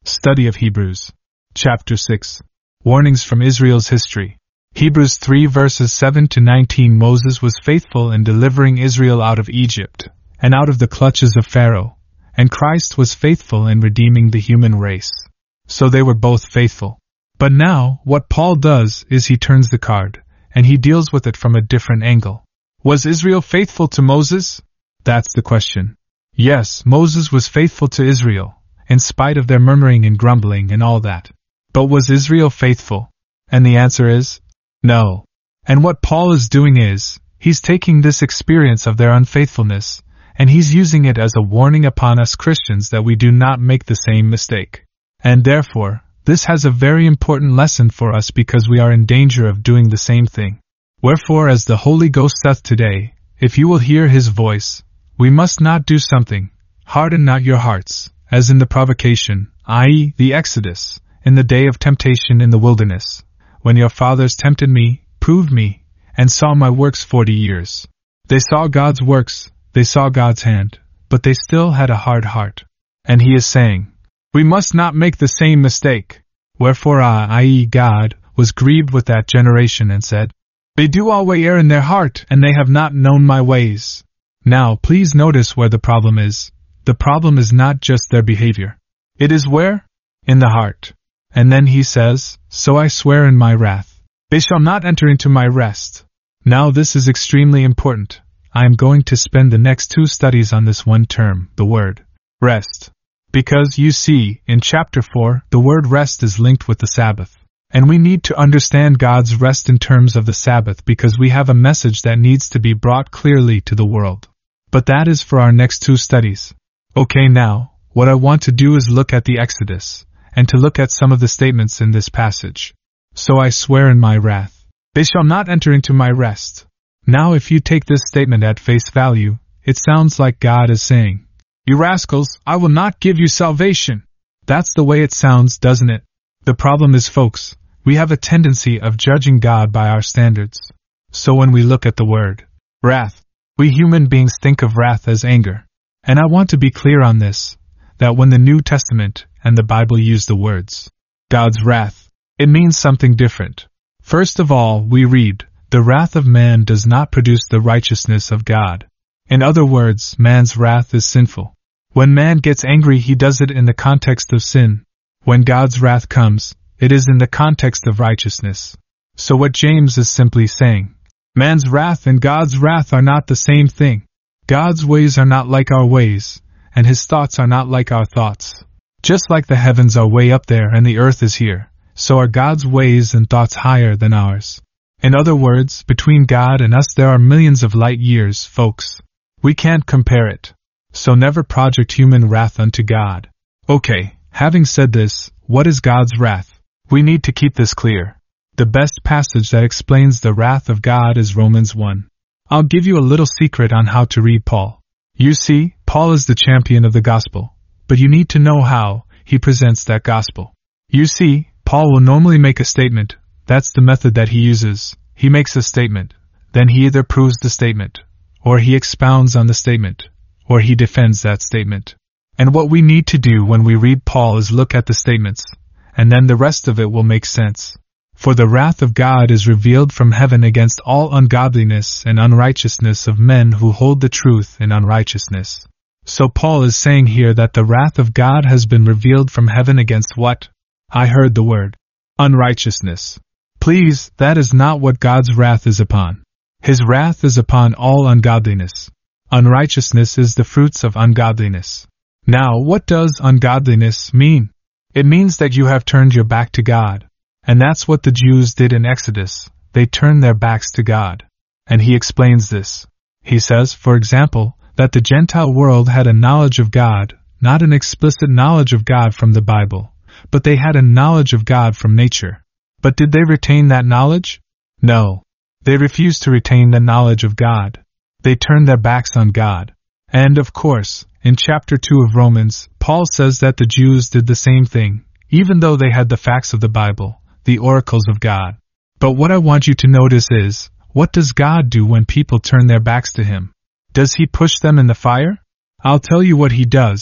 Study of Hebrews. Chapter 6. Warnings from Israel's History. Hebrews 3 verses 7 to 19. Moses was faithful in delivering Israel out of Egypt, and out of the clutches of Pharaoh, and Christ was faithful in redeeming the human race. So they were both faithful. But now, what Paul does is he turns the card, and he deals with it from a different angle. Was Israel faithful to Moses? That's the question. Yes, Moses was faithful to Israel, in spite of their murmuring and grumbling and all that. But was Israel faithful? And the answer is, no. And what Paul is doing is, he's taking this experience of their unfaithfulness, and he's using it as a warning upon us Christians that we do not make the same mistake. And therefore, this has a very important lesson for us because we are in danger of doing the same thing. Wherefore, as the Holy Ghost saith today, if you will hear his voice, we must not do something, harden not your hearts, as in the provocation, i.e., the Exodus, in the day of temptation in the wilderness, when your fathers tempted me, proved me, and saw my works 40 years. They saw God's works, they saw God's hand, but they still had a hard heart. And he is saying, we must not make the same mistake. Wherefore I, i.e., God, was grieved with that generation and said, they do always err in their heart, and they have not known my ways. Now please notice where the problem is. The problem is not just their behavior. It is where? In the heart. And then he says, so I swear in my wrath, they shall not enter into my rest. Now this is extremely important. I am going to spend the next 2 studies on this one term, the word rest. Because, you see, in chapter 4, the word rest is linked with the Sabbath. And we need to understand God's rest in terms of the Sabbath because we have a message that needs to be brought clearly to the world. But that is for our next 2 studies. Okay, now, what I want to do is look at the Exodus, and to look at some of the statements in this passage. So I swear in my wrath, they shall not enter into my rest. Now if you take this statement at face value, it sounds like God is saying, you rascals, I will not give you salvation. That's the way it sounds, doesn't it? The problem is, folks, we have a tendency of judging God by our standards. So when we look at the word wrath, we human beings think of wrath as anger. And I want to be clear on this, that when the New Testament and the Bible use the words God's wrath, it means something different. First of all, we read, the wrath of man does not produce the righteousness of God. In other words, man's wrath is sinful. When man gets angry, he does it in the context of sin. When God's wrath comes, it is in the context of righteousness. So what James is simply saying, man's wrath and God's wrath are not the same thing. God's ways are not like our ways, and his thoughts are not like our thoughts. Just like the heavens are way up there and the earth is here, so are God's ways and thoughts higher than ours. In other words, between God and us there are millions of light years, folks. We can't compare it. So never project human wrath unto God. Okay, having said this, what is God's wrath? We need to keep this clear. The best passage that explains the wrath of God is Romans 1. I'll give you a little secret on how to read Paul. You see, Paul is the champion of the gospel, but you need to know how he presents that gospel. You see, Paul will normally make a statement. That's the method that he uses. He makes a statement, then he either proves the statement, or he expounds on the statement, or he defends that statement. And what we need to do when we read Paul is look at the statements, and then the rest of it will make sense. For the wrath of God is revealed from heaven against all ungodliness and unrighteousness of men who hold the truth in unrighteousness. So Paul is saying here that the wrath of God has been revealed from heaven against what? I heard the word unrighteousness. Please, that is not what God's wrath is upon. His wrath is upon all ungodliness. Unrighteousness is the fruits of ungodliness. Now, what does ungodliness mean? It means that you have turned your back to God. And that's what the Jews did in Exodus. They turned their backs to God. And he explains this. He says, for example, that the Gentile world had a knowledge of God, not an explicit knowledge of God from the Bible, but they had a knowledge of God from nature. But did they retain that knowledge? No. They refused to retain the knowledge of God. They turned their backs on God. And of course, in chapter 2 of Romans, Paul says that the Jews did the same thing, even though they had the facts of the Bible, the oracles of God. But what I want you to notice is, what does God do when people turn their backs to him? Does he push them in the fire? I'll tell you what he does.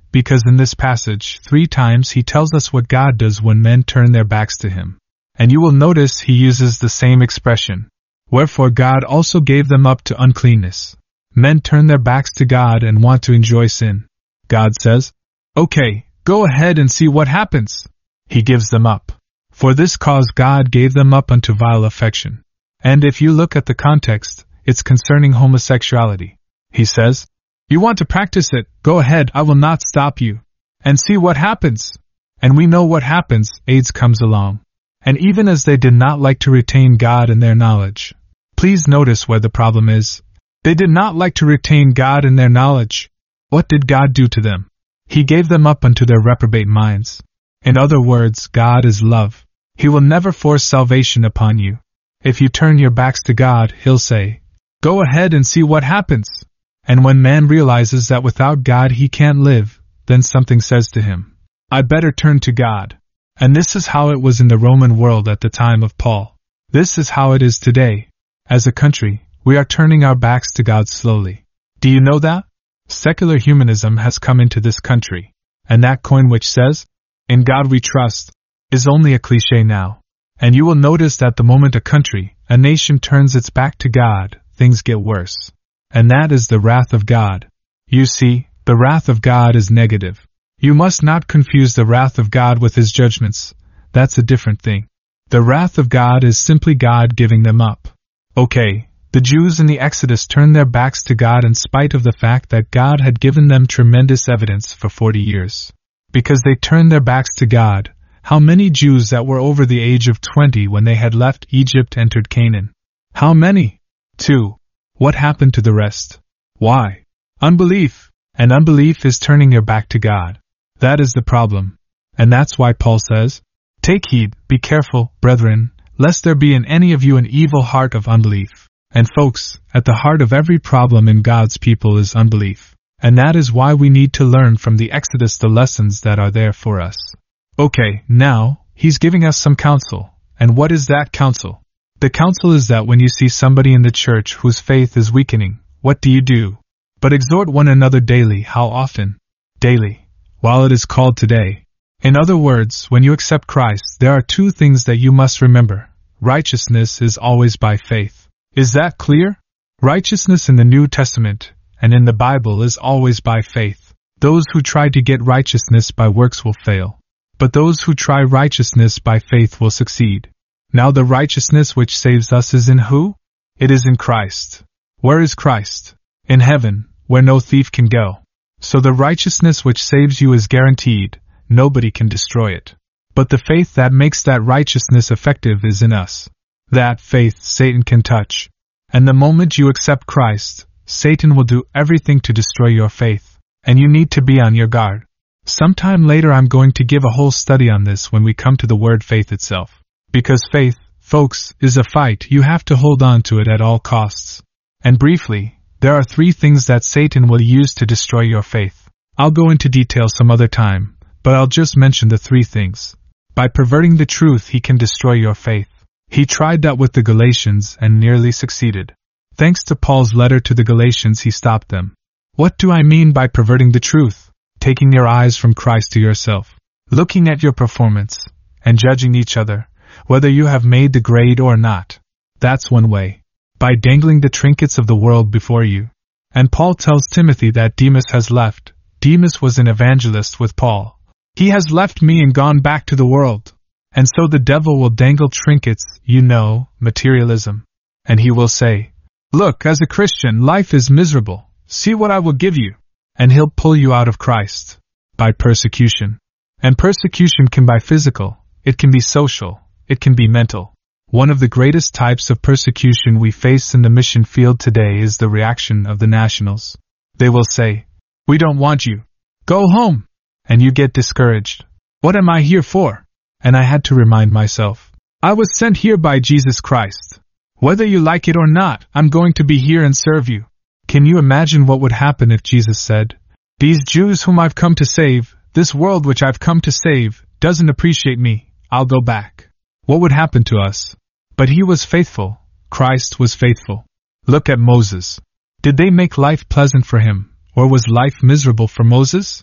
because in this passage 3 times he tells us what God does when men turn their backs to him. And you will notice he uses the same expression. Wherefore God also gave them up to uncleanness. Men turn their backs to God and want to enjoy sin. God says, "Okay, go ahead and see what happens." He gives them up. For this cause God gave them up unto vile affection. And if you look at the context, it's concerning homosexuality. He says, "You want to practice it, go ahead, I will not stop you. And see what happens." And we know what happens, AIDS comes along. And even as they did not like to retain God in their knowledge. Please notice where the problem is. They did not like to retain God in their knowledge. What did God do to them? He gave them up unto their reprobate minds. In other words, God is love. He will never force salvation upon you. If you turn your backs to God, He'll say, "Go ahead and see what happens." And when man realizes that without God he can't live, then something says to him, "I better turn to God." And this is how it was in the Roman world at the time of Paul. This is how it is today. As a country, we are turning our backs to God slowly. Do you know that? Secular humanism has come into this country. And that coin which says, "In God we trust," is only a cliché now. And you will notice that the moment a country, a nation turns its back to God, things get worse. And that is the wrath of God. You see, the wrath of God is negative. You must not confuse the wrath of God with His judgments. That's a different thing. The wrath of God is simply God giving them up. Okay, the Jews in the Exodus turned their backs to God in spite of the fact that God had given them tremendous evidence for 40 years. Because they turned their backs to God, how many Jews that were over the age of 20 when they had left Egypt entered Canaan? How many? 2. What happened to the rest? Why? Unbelief. And unbelief is turning your back to God. That is the problem. And that's why Paul says, "Take heed, be careful, brethren, lest there be in any of you an evil heart of unbelief." And folks, at the heart of every problem in God's people is unbelief. And that is why we need to learn from the Exodus the lessons that are there for us. Okay, now, he's giving us some counsel. And what is that counsel? The counsel is that when you see somebody in the church whose faith is weakening, what do? But exhort one another daily. How often? Daily. While it is called today. In other words, when you accept Christ, there are 2 things that you must remember. Righteousness is always by faith. Is that clear? Righteousness in the New Testament, and in the Bible, is always by faith. Those who try to get righteousness by works will fail. But those who try righteousness by faith will succeed. Now the righteousness which saves us is in who? It is in Christ. Where is Christ? In heaven, where no thief can go. So the righteousness which saves you is guaranteed, nobody can destroy it. But the faith that makes that righteousness effective is in us. That faith Satan can touch. And the moment you accept Christ, Satan will do everything to destroy your faith. And you need to be on your guard. Sometime later I'm going to give a whole study on this when we come to the word faith itself. Because faith, folks, is a fight. You have to hold on to it at all costs. And briefly, there are 3 things that Satan will use to destroy your faith. I'll go into detail some other time, but I'll just mention the 3 things. By perverting the truth, he can destroy your faith. He tried that with the Galatians and nearly succeeded. Thanks to Paul's letter to the Galatians, he stopped them. What do I mean by perverting the truth? Taking your eyes from Christ to yourself, looking at your performance, and judging each other, whether you have made the grade or not. That's one way. By dangling the trinkets of the world before you. And Paul tells Timothy that Demas has left. Demas was an evangelist with Paul. He has left me and gone back to the world. And so the devil will dangle trinkets, materialism. And he will say, "Look, as a Christian, life is miserable. See what I will give you." And he'll pull you out of Christ. By persecution. And persecution can be physical, it can be social, it can be mental. One of the greatest types of persecution we face in the mission field today is the reaction of the nationals. They will say, "We don't want you. Go home." And you get discouraged. What am I here for? And I had to remind myself, I was sent here by Jesus Christ. Whether you like it or not, I'm going to be here and serve you. Can you imagine what would happen if Jesus said, "These Jews whom I've come to save, this world which I've come to save, doesn't appreciate me, I'll go back"? What would happen to us? But he was faithful. Christ was faithful. Look at Moses. Did they make life pleasant for him, or was life miserable for Moses?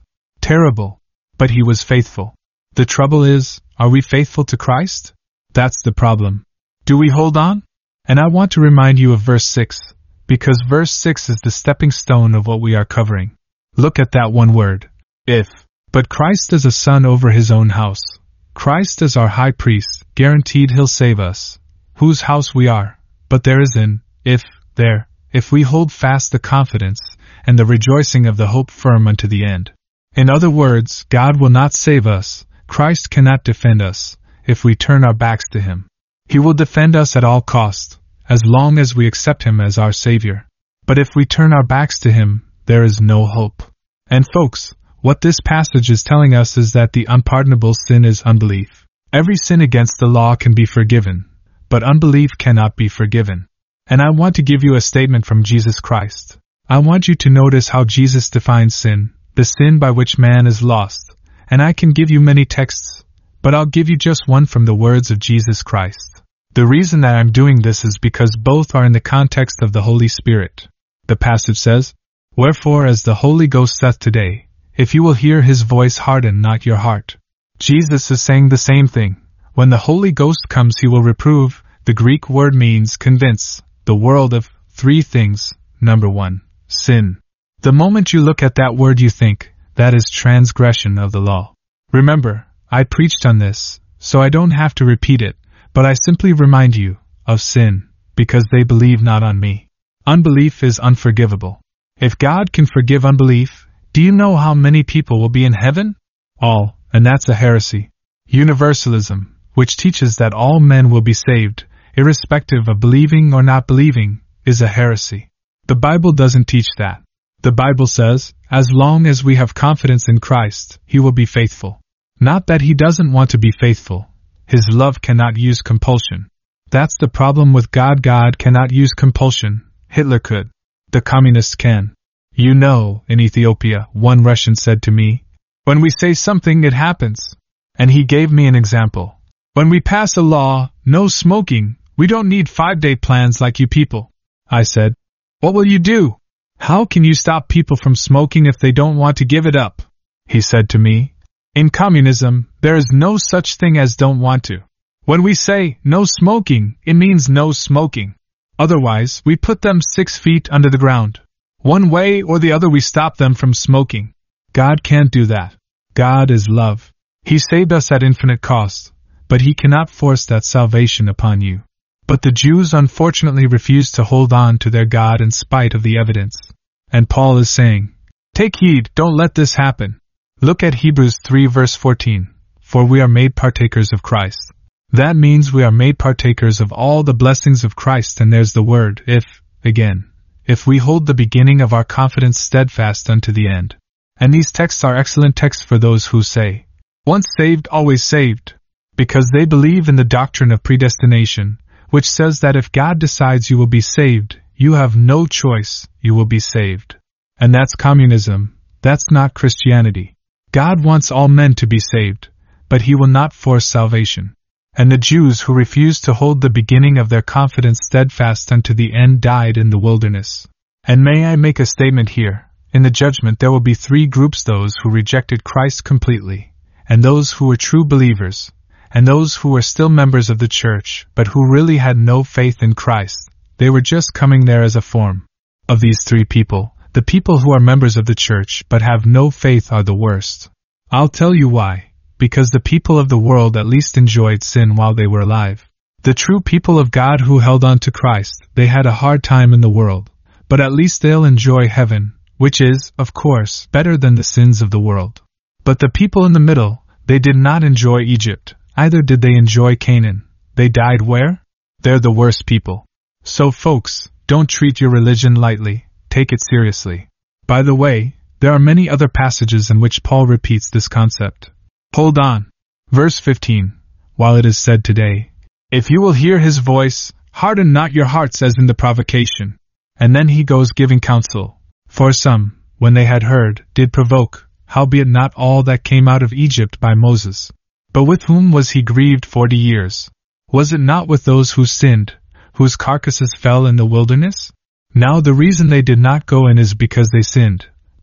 Terrible. But he was faithful. The trouble is, are we faithful to Christ? That's the problem. Do we hold on? And I want to remind you of verse 6, because verse 6 is the stepping stone of what we are covering. Look at that one word, if. But Christ as a son over his own house. Christ as our high priest, guaranteed he'll save us. Whose house we are. But there is an if there, if we hold fast the confidence and the rejoicing of the hope firm unto the end. In other words, God will not save us, Christ cannot defend us, if we turn our backs to him. He will defend us at all cost, as long as we accept him as our Savior. But if we turn our backs to him, there is no hope. And folks, what this passage is telling us is that the unpardonable sin is unbelief. Every sin against the law can be forgiven, but unbelief cannot be forgiven. And I want to give you a statement from Jesus Christ. I want you to notice how Jesus defines sin, the sin by which man is lost. And I can give you many texts, but I'll give you just one from the words of Jesus Christ. The reason that I'm doing this is because both are in the context of the Holy Spirit. The passage says, "Wherefore as the Holy Ghost saith today, if you will hear his voice, harden not your heart." Jesus is saying the same thing. When the Holy Ghost comes, he will reprove. The Greek word means convince the world of three things. Number 1, sin. The moment you look at that word, you think, that is transgression of the law. Remember, I preached on this, so I don't have to repeat it, but I simply remind you of sin, because they believe not on me. Unbelief is unforgivable. If God can forgive unbelief, do you know how many people will be in heaven? All, and that's a heresy. Universalism, which teaches that all men will be saved, irrespective of believing or not believing, is a heresy. The Bible doesn't teach that. The Bible says, as long as we have confidence in Christ, he will be faithful. Not that he doesn't want to be faithful. His love cannot use compulsion. That's the problem with God. God cannot use compulsion. Hitler could. The communists can. You know, in Ethiopia, one Russian said to me, "When we say something, it happens." And he gave me an example. "When we pass a law, no smoking, we don't need 5-day plans like you people." I said, "What will you do? How can you stop people from smoking if they don't want to give it up?" He said to me, "In communism, there is no such thing as don't want to. When we say no smoking, it means no smoking. Otherwise, we put them 6 feet under the ground. One way or the other we stop them from smoking." God can't do that. God is love. He saved us at infinite cost, but he cannot force that salvation upon you. But the Jews unfortunately refused to hold on to their God in spite of the evidence. And Paul is saying, take heed, don't let this happen. Look at Hebrews 3 verse 14. For we are made partakers of Christ. That means we are made partakers of all the blessings of Christ, and there's the word, if, again. If we hold the beginning of our confidence steadfast unto the end. And these texts are excellent texts for those who say, once saved, always saved. Because they believe in the doctrine of predestination, which says that if God decides you will be saved, you have no choice, you will be saved. And that's communism, that's not Christianity. God wants all men to be saved, but he will not force salvation. And the Jews who refused to hold the beginning of their confidence steadfast unto the end died in the wilderness. And may I make a statement here, in the judgment there will be 3 groups: those who rejected Christ completely, and those who were true believers, and those who were still members of the church, but who really had no faith in Christ. They were just coming there as a form. Of these 3 people, the people who are members of the church but have no faith are the worst. I'll tell you why. Because the people of the world at least enjoyed sin while they were alive. The true people of God who held on to Christ, they had a hard time in the world, but at least they'll enjoy heaven, which is, of course, better than the sins of the world. But the people in the middle, they did not enjoy Egypt, either did they enjoy Canaan. They died where? They're the worst people. So folks, don't treat your religion lightly, take it seriously. By the way, there are many other passages in which Paul repeats this concept. Hold on. Verse 15. While it is said today, if you will hear his voice, harden not your hearts as in the provocation. And then he goes giving counsel. For some, when they had heard, did provoke, howbeit not all that came out of Egypt by Moses. But with whom was he grieved 40 years? Was it not with those who sinned, whose carcasses fell in the wilderness? Now the reason they did not go in is because they sinned.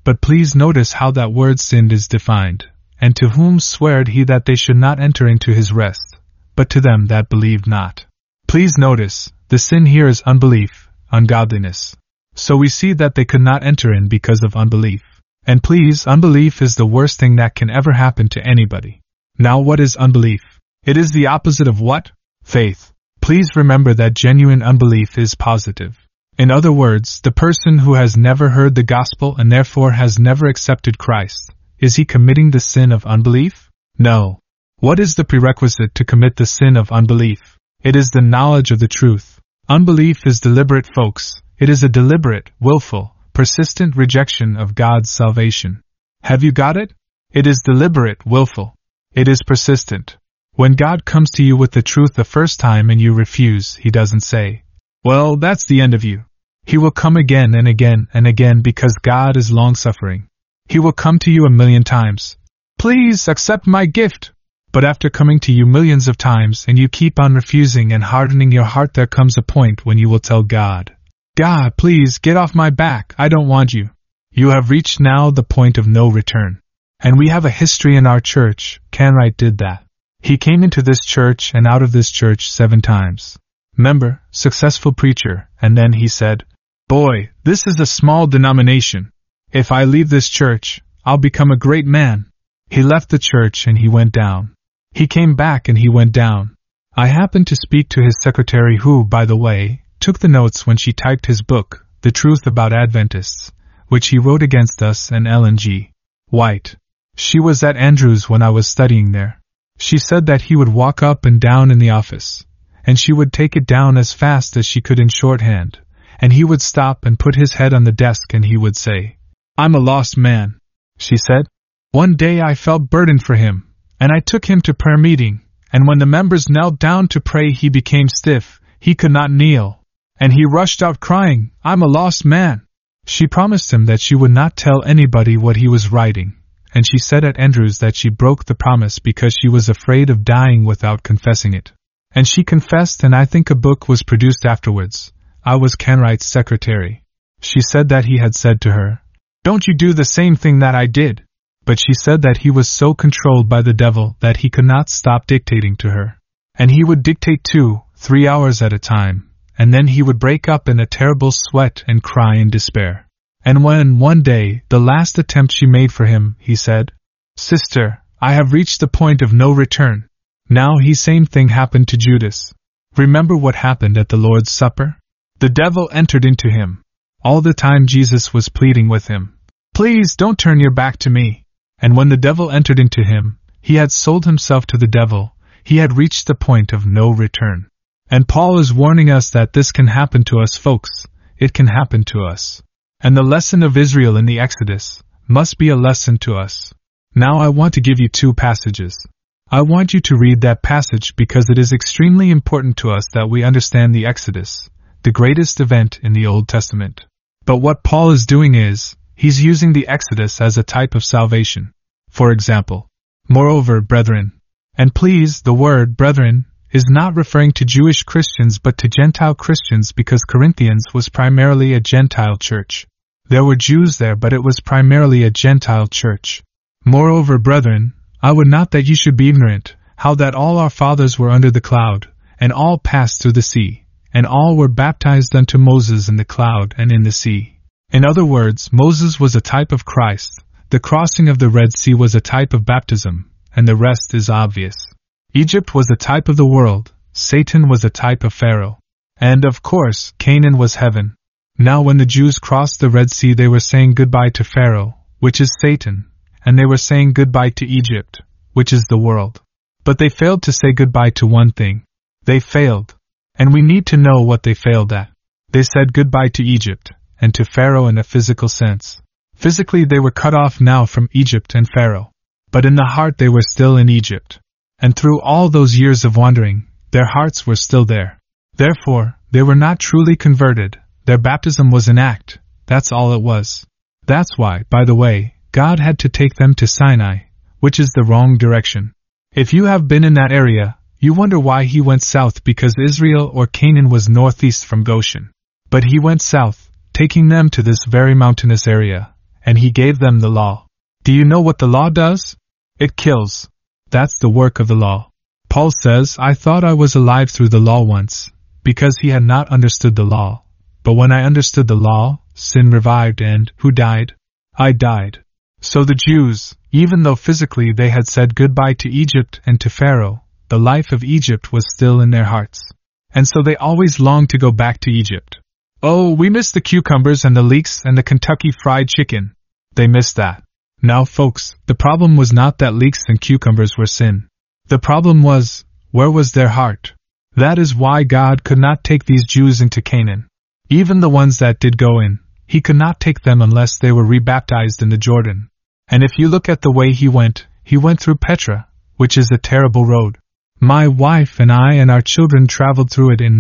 But please notice how that word sinned is defined. And to whom sweared he that they should not enter into his rest, but to them that believed not. Please notice, the sin here is unbelief, ungodliness. So we see that they could not enter in because of unbelief. And please, unbelief is the worst thing that can ever happen to anybody. Now what is unbelief? It is the opposite of what? Faith. Please remember that genuine unbelief is positive. In other words, the person who has never heard the gospel and therefore has never accepted Christ, is he committing the sin of unbelief? No. What is the prerequisite to commit the sin of unbelief? It is the knowledge of the truth. Unbelief is deliberate, folks. It is a deliberate, willful, persistent rejection of God's salvation. Have you got it? It is deliberate, willful. It is persistent. When God comes to you with the truth the first time and you refuse, He doesn't say, "Well, that's the end of you." He will come again and again and again because God is long-suffering. He will come to you 1,000,000 times. "Please accept my gift." But after coming to you millions of times and you keep on refusing and hardening your heart, there comes a point when you will tell God, "God, please get off my back, I don't want you." You have reached now the point of no return. And we have a history in our church. Canright did that. He came into this church and out of this church 7 times. Member, successful preacher, and then he said, "Boy, this is a small denomination. If I leave this church, I'll become a great man." He left the church and he went down. He came back and he went down. I happened to speak to his secretary who, by the way, took the notes when she typed his book, The Truth About Adventists, which he wrote against us and Ellen G. White. She was at Andrews when I was studying there. She said that he would walk up and down in the office, and she would take it down as fast as she could in shorthand, and he would stop and put his head on the desk and he would say, "I'm a lost man," she said. One day I felt burdened for him, and I took him to prayer meeting, and when the members knelt down to pray he became stiff, he could not kneel, and he rushed out crying, "I'm a lost man." She promised him that she would not tell anybody what he was writing, and she said at Andrews that she broke the promise because she was afraid of dying without confessing it. And she confessed, and I think a book was produced afterwards. I was Canright's secretary. She said that he had said to her, "Don't you do the same thing that I did." But she said that he was so controlled by the devil that he could not stop dictating to her. And he would dictate 2-3 hours at a time, and then he would break up in a terrible sweat and cry in despair. And when, one day, the last attempt she made for him, he said, "Sister, I have reached the point of no return." Now same thing happened to Judas. Remember what happened at the Lord's Supper? The devil entered into him. All the time Jesus was pleading with him, "Please don't turn your back to me." And when the devil entered into him, he had sold himself to the devil. He had reached the point of no return. And Paul is warning us that this can happen to us, folks. It can happen to us. And the lesson of Israel in the Exodus must be a lesson to us. Now I want to give you 2 passages. I want you to read that passage because it is extremely important to us that we understand the Exodus, the greatest event in the Old Testament. But what Paul is doing is, he's using the Exodus as a type of salvation. For example, "Moreover, brethren," and please, the word brethren is not referring to Jewish Christians but to Gentile Christians because Corinthians was primarily a Gentile church. There were Jews there, but it was primarily a Gentile church. "Moreover, brethren, I would not that you should be ignorant, how that all our fathers were under the cloud, and all passed through the sea, and all were baptized unto Moses in the cloud and in the sea." In other words, Moses was a type of Christ, the crossing of the Red Sea was a type of baptism, and the rest is obvious. Egypt was a type of the world, Satan was a type of Pharaoh. And of course, Canaan was heaven. Now when the Jews crossed the Red Sea they were saying goodbye to Pharaoh, which is Satan, and they were saying goodbye to Egypt, which is the world. But they failed to say goodbye to one thing. They failed. And we need to know what they failed at. They said goodbye to Egypt, and to Pharaoh in a physical sense. Physically they were cut off now from Egypt and Pharaoh. But in the heart they were still in Egypt. And through all those years of wandering, their hearts were still there. Therefore, they were not truly converted. Their baptism was an act, that's all it was. That's why, by the way, God had to take them to Sinai, which is the wrong direction. If you have been in that area, you wonder why he went south because Israel or Canaan was northeast from Goshen. But he went south, taking them to this very mountainous area, and he gave them the law. Do you know what the law does? It kills. That's the work of the law. Paul says, I thought I was alive through the law once, because he had not understood the law. But when I understood the law, sin revived and, who died? I died. So the Jews, even though physically they had said goodbye to Egypt and to Pharaoh, the life of Egypt was still in their hearts. And so they always longed to go back to Egypt. Oh, we miss the cucumbers and the leeks and the Kentucky Fried Chicken. They missed that. Now folks, the problem was not that leeks and cucumbers were sin. The problem was, where was their heart? That is why God could not take these Jews into Canaan. Even the ones that did go in, he could not take them unless they were rebaptized in the Jordan. And if you look at the way he went through Petra, which is a terrible road. My wife and I and our children traveled through it in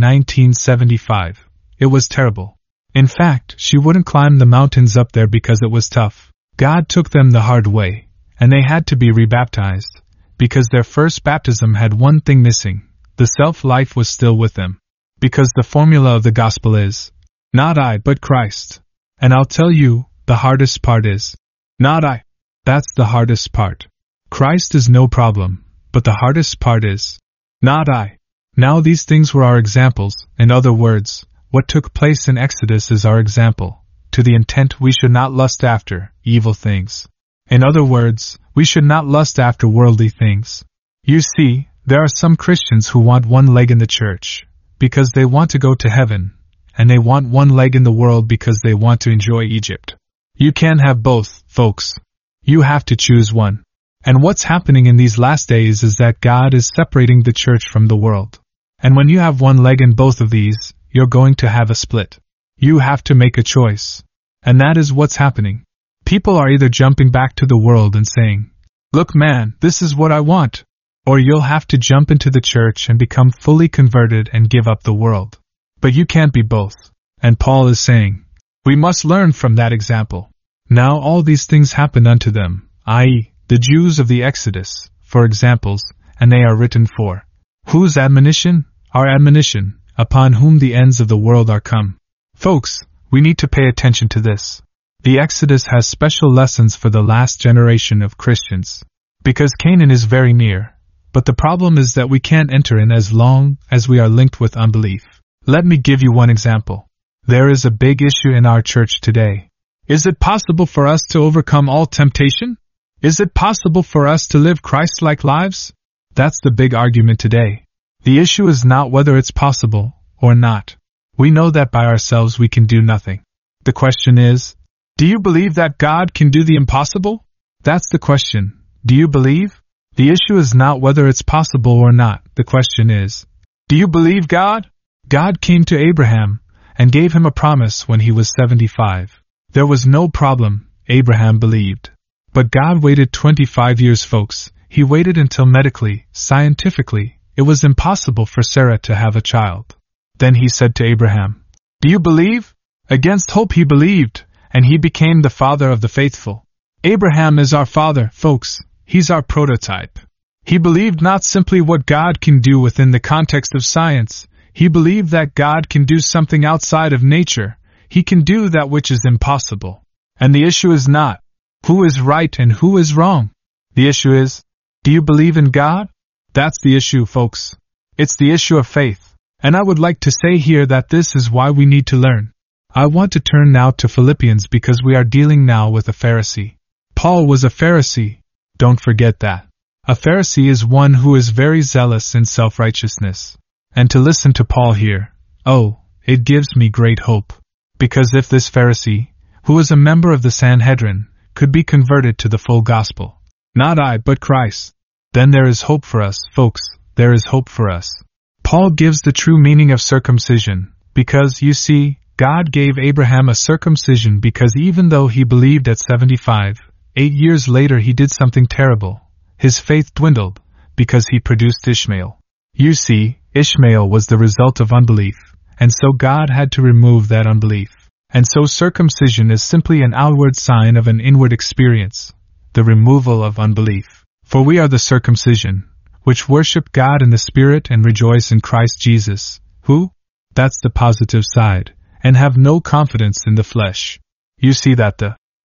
1975. It was terrible. In fact, she wouldn't climb the mountains up there because it was tough. God took them the hard way, and they had to be rebaptized, because their first baptism had one thing missing. The self-life was still with them. Because the formula of the gospel is, not I, but Christ. And I'll tell you, the hardest part is, not I. That's the hardest part. Christ is no problem, but the hardest part is, not I. Now these things were our examples. In other words, what took place in Exodus is our example, to the intent we should not lust after evil things. In other words, we should not lust after worldly things. You see, there are some Christians who want one leg in the church, because they want to go to heaven, and they want one leg in the world because they want to enjoy Egypt. You can't have both, folks. You have to choose one. And what's happening in these last days is that God is separating the church from the world. And when you have one leg in both of these, you're going to have a split. You have to make a choice. And that is what's happening. People are either jumping back to the world and saying, look man, this is what I want. Or you'll have to jump into the church and become fully converted and give up the world. But you can't be both. And Paul is saying, we must learn from that example. Now all these things happened unto them, i.e., the Jews of the Exodus, for examples, and they are written for whose admonition? Our admonition, upon whom the ends of the world are come. Folks, we need to pay attention to this. The Exodus has special lessons for the last generation of Christians. Because Canaan is very near. But the problem is that we can't enter in as long as we are linked with unbelief. Let me give you one example. There is a big issue in our church today. Is it possible for us to overcome all temptation? Is it possible for us to live Christ-like lives? That's the big argument today. The issue is not whether it's possible or not. We know that by ourselves we can do nothing. The question is, do you believe that God can do the impossible? That's the question. Do you believe? The issue is not whether it's possible or not. The question is, do you believe God? God came to Abraham and gave him a promise when he was 75. There was no problem. Abraham believed. But God waited 25 years, folks. He waited until medically, scientifically, it was impossible for Sarah to have a child. Then he said to Abraham, do you believe? Against hope he believed, and he became the father of the faithful. Abraham is our father, folks. He's our prototype. He believed not simply what God can do within the context of science. He believed that God can do something outside of nature. He can do that which is impossible. And the issue is not who is right and who is wrong. The issue is, do you believe in God? That's the issue, folks. It's the issue of faith. And I would like to say here that this is why we need to learn. I want to turn now to Philippians because we are dealing now with a Pharisee. Paul was a Pharisee. Don't forget that. A Pharisee is one who is very zealous in self-righteousness. And to listen to Paul here, oh, it gives me great hope. Because if this Pharisee, who was a member of the Sanhedrin, could be converted to the full gospel, not I but Christ, then there is hope for us, folks, there is hope for us. Paul gives the true meaning of circumcision, because, you see, God gave Abraham a circumcision because even though he believed at 75, 8 years later he did something terrible. His faith dwindled, because he produced Ishmael. You see, Ishmael was the result of unbelief, and so God had to remove that unbelief. And so circumcision is simply an outward sign of an inward experience, the removal of unbelief. For we are the circumcision, which worship God in the Spirit and rejoice in Christ Jesus, who? That's the positive side, and have no confidence in the flesh. You see that the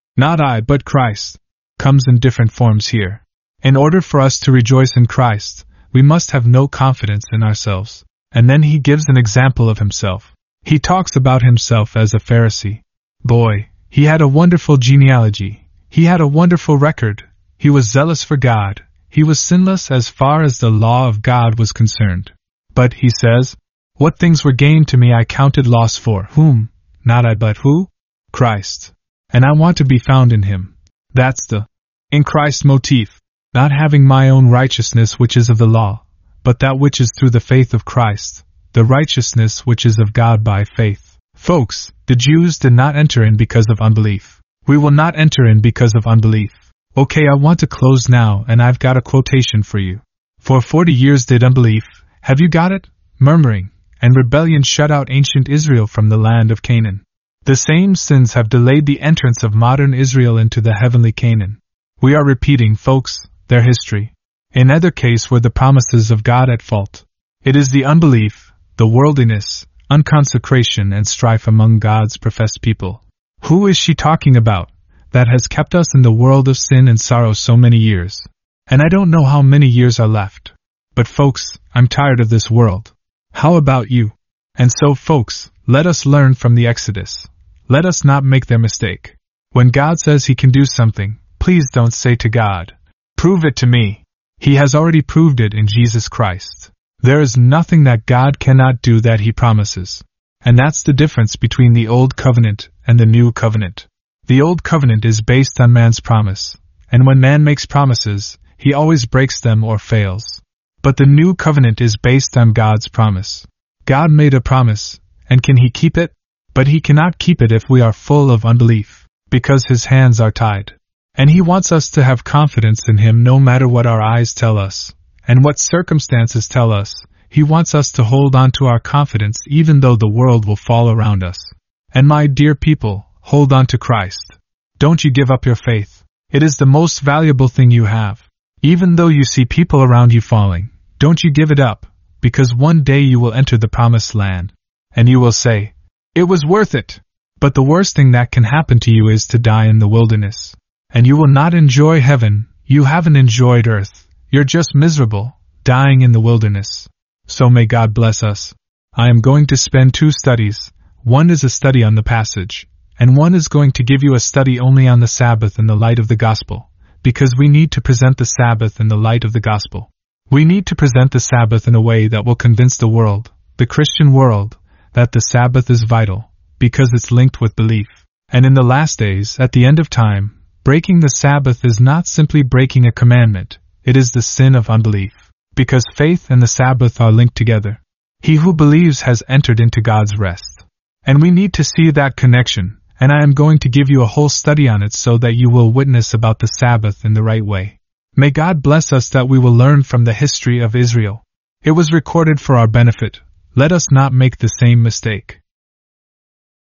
not I but Christ, comes in different forms here. In order for us to rejoice in Christ, we must have no confidence in ourselves. And then he gives an example of himself. He talks about himself as a Pharisee. Boy, he had a wonderful genealogy. He had a wonderful record. He was zealous for God. He was sinless as far as the law of God was concerned. But, he says, what things were gained to me I counted loss for whom? Not I but who? Christ. And I want to be found in him. That's the in Christ motif. Not having my own righteousness which is of the law, but that which is through the faith of Christ, the righteousness which is of God by faith. Folks, the Jews did not enter in because of unbelief. We will not enter in because of unbelief. Okay, I want to close now, and I've got a quotation for you. For 40 years did unbelief, have you got it? Murmuring and rebellion shut out ancient Israel from the land of Canaan. The same sins have delayed the entrance of modern Israel into the heavenly Canaan. We are repeating, folks, their history. In either case were the promises of God at fault. It is the unbelief, the worldliness, unconsecration and strife among God's professed people. Who is she talking about? That has kept us in the world of sin and sorrow so many years. And I don't know how many years are left. But folks, I'm tired of this world. How about you? And so folks, let us learn from the Exodus. Let us not make their mistake. When God says he can do something, please don't say to God, prove it to me. He has already proved it in Jesus Christ. There is nothing that God cannot do that he promises. And that's the difference between the Old Covenant and the New Covenant. The Old Covenant is based on man's promise, and when man makes promises, he always breaks them or fails. But the New Covenant is based on God's promise. God made a promise, and can he keep it? But he cannot keep it if we are full of unbelief, because his hands are tied. And he wants us to have confidence in him no matter what our eyes tell us, and what circumstances tell us. He wants us to hold on to our confidence even though the world will fall around us. And my dear people, hold on to Christ. Don't you give up your faith. It is the most valuable thing you have. Even though you see people around you falling, don't you give it up, because one day you will enter the promised land. And you will say, it was worth it. But the worst thing that can happen to you is to die in the wilderness. And you will not enjoy heaven. You haven't enjoyed earth. You're just miserable, dying in the wilderness. So may God bless us. I am going to spend 2 studies. One is a study on the passage, and one is going to give you a study only on the Sabbath in the light of the gospel, because we need to present the Sabbath in the light of the gospel. We need to present the Sabbath in a way that will convince the world, the Christian world, that the Sabbath is vital, because it's linked with belief. And in the last days, at the end of time, breaking the Sabbath is not simply breaking a commandment, it is the sin of unbelief. Because faith and the Sabbath are linked together. He who believes has entered into God's rest. And we need to see that connection, and I am going to give you a whole study on it so that you will witness about the Sabbath in the right way. May God bless us that we will learn from the history of Israel. It was recorded for our benefit. Let us not make the same mistake.